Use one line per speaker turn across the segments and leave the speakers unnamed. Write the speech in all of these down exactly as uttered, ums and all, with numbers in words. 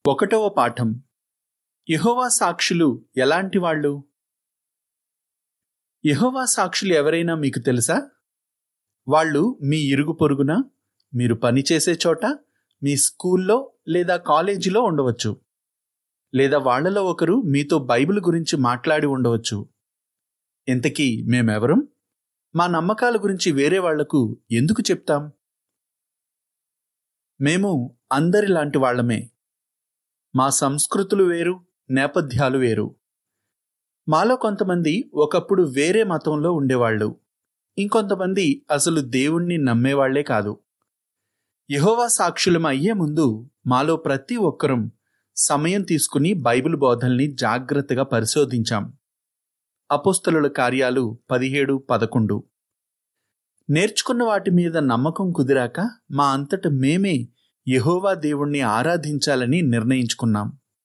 ఒకటవ పాఠం. యెహోవా సాక్షులు ఎలాంటి వాళ్ళు? యెహోవా సాక్షులు ఎవరైనా మీకు తెలుసా? వాళ్ళు మీ ఇరుగు పొరుగున, మీరు పనిచేసే చోట, మీ స్కూల్లో లేదా కాలేజీలో ఉండవచ్చు. లేదా వాళ్లలో ఒకరు మీతో బైబిల్ గురించి మాట్లాడి ఉండవచ్చు. ఇంతకీ మేమెవరం? మా నమ్మకాల గురించి వేరే వాళ్లకు ఎందుకు చెప్తాం? మేము అందరిలాంటి వాళ్లమే. మా సంస్కృతులు వేరు, నేపథ్యాలు వేరు. మాలో కొంతమంది ఒకప్పుడు వేరే మతంలో ఉండేవాళ్ళు, ఇంకొంతమంది అసలు దేవుణ్ణి నమ్మేవాళ్లే కాదు. యెహోవా సాక్షులం అయ్యే ముందు మాలో ప్రతి ఒక్కరం సమయం తీసుకుని బైబిల్ బోధల్ని జాగ్రత్తగా పరిశోధించాం. అపోస్తలుల కార్యాలు పదిహేడు పదకొండు. నేర్చుకున్న వాటి మీద నమ్మకం కుదిరాక మా అంతట మేమే యెహోవా దేవుణ్ణి ఆరాధించాలని నిర్ణయించుకున్నాం.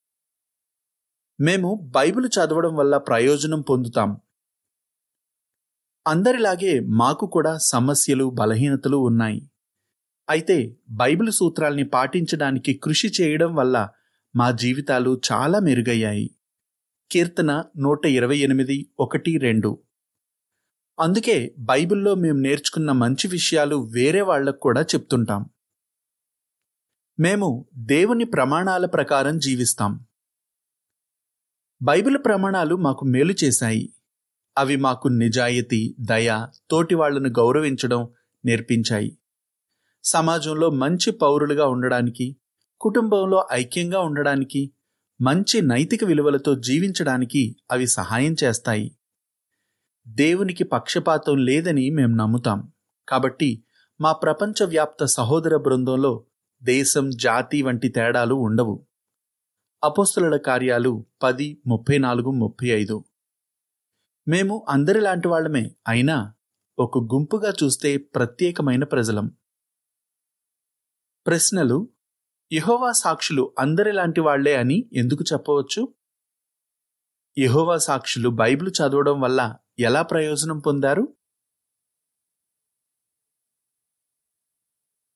మేము బైబిల్ చదవడం వల్ల ప్రయోజనం పొందుతాం. అందరిలాగే మాకు కూడా సమస్యలు, బలహీనతలు ఉన్నాయి. అయితే బైబిల్ సూత్రాల్ని పాటించడానికి కృషి చేయడం వల్ల మా జీవితాలు చాలా మెరుగయ్యాయి. కీర్తన నూట ఇరవై ఎనిమిది ఒకటి రెండు. అందుకే బైబిల్లో మేము నేర్చుకున్న మంచి విషయాలు వేరే వాళ్లకు కూడా చెప్తుంటాం. మేము దేవుని ప్రమాణాల ప్రకారం జీవిస్తాం. బైబిల్ ప్రమాణాలు మాకు మేలు చేశాయి. అవి మాకు నిజాయితీ, దయ, తోటి వాళ్లను గౌరవించడం నేర్పించాయి. సమాజంలో మంచి పౌరులుగా ఉండడానికి, కుటుంబంలో ఐక్యంగా ఉండడానికి, మంచి నైతిక విలువలతో జీవించడానికి అవి సహాయం చేస్తాయి. దేవునికి పక్షపాతం లేదని మేం నమ్ముతాం. కాబట్టి మా ప్రపంచవ్యాప్త సహోదర బృందంలో దేశం, జాతి వంటి తేడాలు ఉండవు. అపోస్తలుల కార్యాలు పది ముప్పై నాలుగు ముప్పై ఐదు. మేము అందరిలాంటి వాళ్లమే, అయినా ఒక గుంపుగా చూస్తే ప్రత్యేకమైన ప్రజలం. ప్రశ్నలు: యెహోవా సాక్షులు అందరిలాంటి వాళ్లే అని ఎందుకు చెప్పవచ్చు? యెహోవా సాక్షులు బైబిల్ చదవడం వల్ల ఎలా ప్రయోజనం పొందారు?